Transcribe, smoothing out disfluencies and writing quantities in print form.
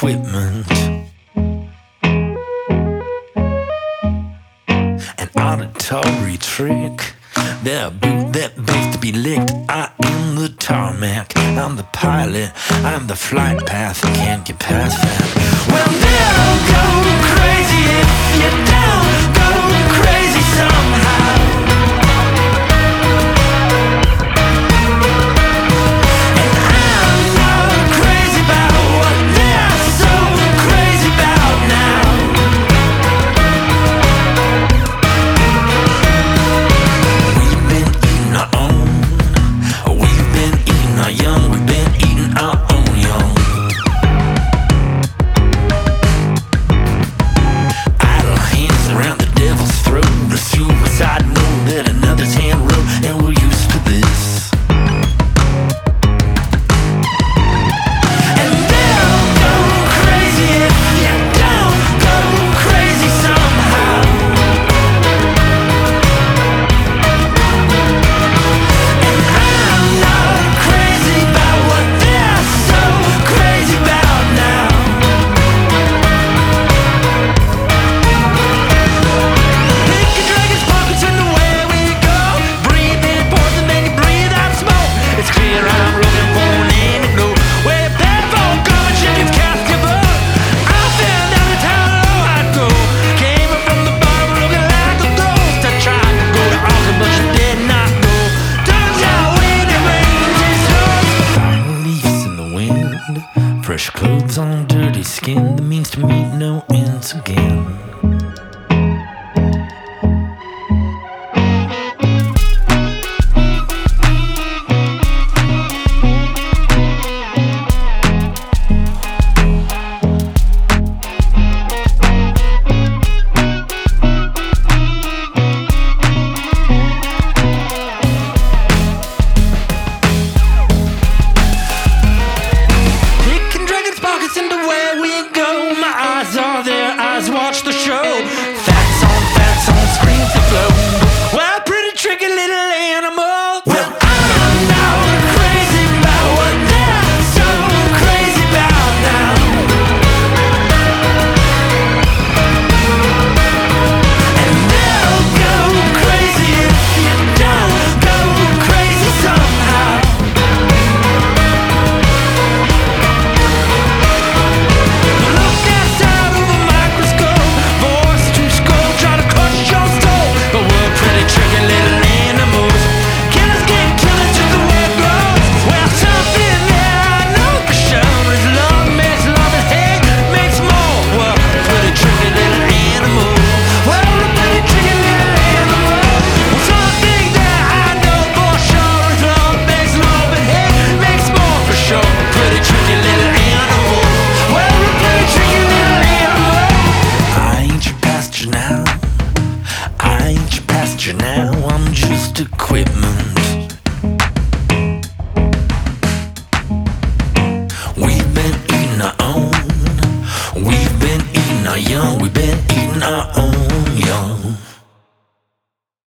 equipment, an auditory trick. They're a boot that begs to be licked. I am the tarmac, I'm the pilot, I'm the flight path, can't get past that. Well, they'll go crazy if you don't go crazy somehow. Fresh clothes on dirty skin, that means to meet no ends again.